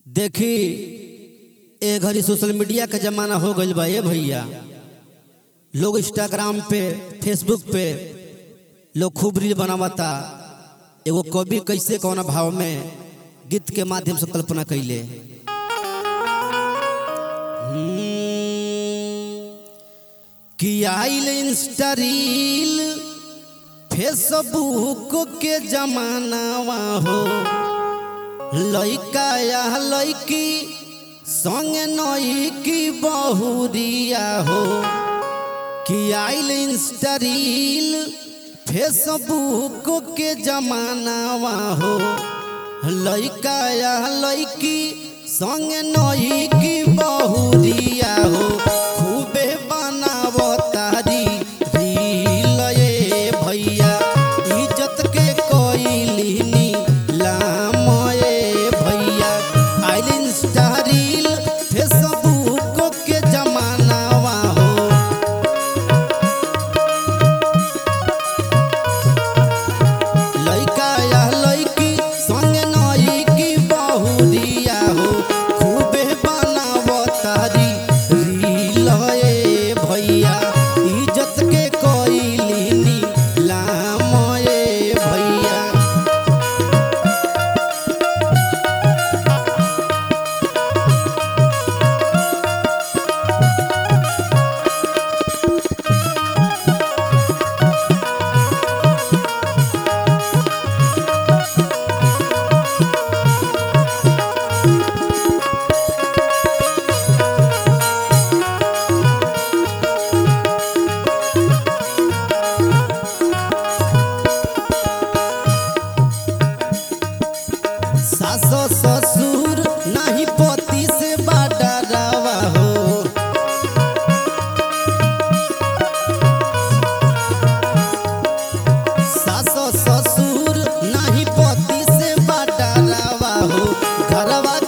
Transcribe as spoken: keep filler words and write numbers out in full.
देखी ए घड़ी social media का जमाना हो गइल बा। ए भैया लोग इंस्टाग्राम पे फेसबुक पे लोग खूब रील बनावता। एगो कवि कैसे कौन भाव में गीत के माध्यम से कल्पना कैले कि आइल इंस्टा रील फेसबुक के जमानावा हो, लइका या लइकी संग नई की बहुरिया हो। कि आइल इंस्टा रील फेसबुक के जमानावा हो, लइका या लइकी संग नई की बहुरिया हो। खूबे बनावतारी रील ये भैया, इज्जत के कोइली नीलाम ये भैया। आइल इंस्टा रील फेसबुक के जमानावा हो, लइका या लइकी संग नई की बहुरिया हो। खूबे बनावतारी रील ये भैया, इज्जत के कोइली नीलाम ये भैया। सासो ससुर नहीं पति से बाडरावा हो, सासो ससुर नहीं पति से बाडरावा हो। घरवा